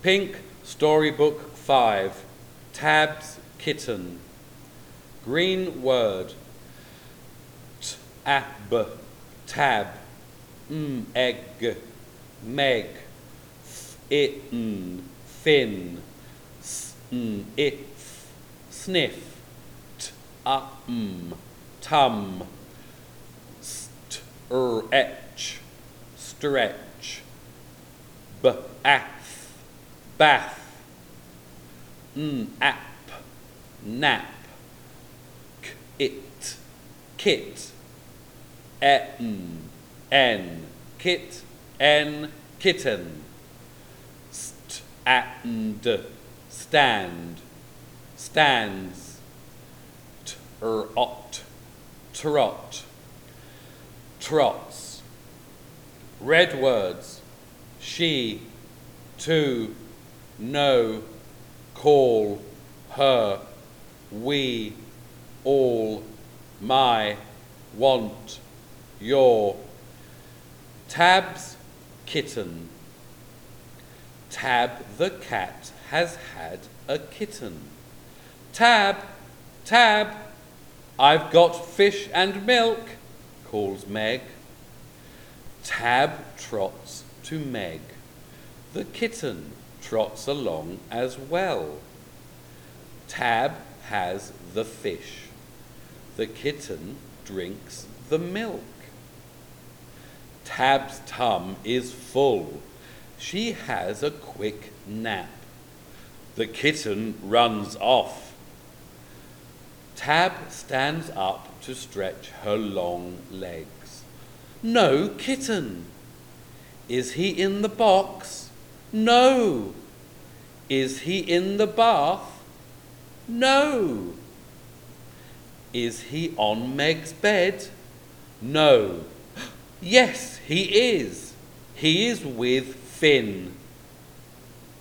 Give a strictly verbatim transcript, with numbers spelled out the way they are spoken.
Pink Storybook five, Tab's Kitten. Green word, t-ab, tab, m, egg, meg, f-itten, fin, s-n, if, sniff, t-um, tum, st-er-etch, stretch, b-ath, bath, n-ap, nap, k-it, kit, en, en, kit, en, kitten, st-and, stand, stands, t-er-ot, trot, trots. Red words, she, to, no, call, her, we, all, my, want, your. Tab's kitten. Tab the cat has had a kitten. Tab, Tab, I've got fish and milk, calls Meg. Tab trots to Meg. The kitten trots along as well. Tab has the fish. The kitten drinks the milk. Tab's tum is full. She has a quick nap. The kitten runs off. Tab stands up to stretch her long legs. No kitten. Is he in the box? No. Is he in the bath? No. Is he on Meg's bed? No. Yes, he is. He is with Finn.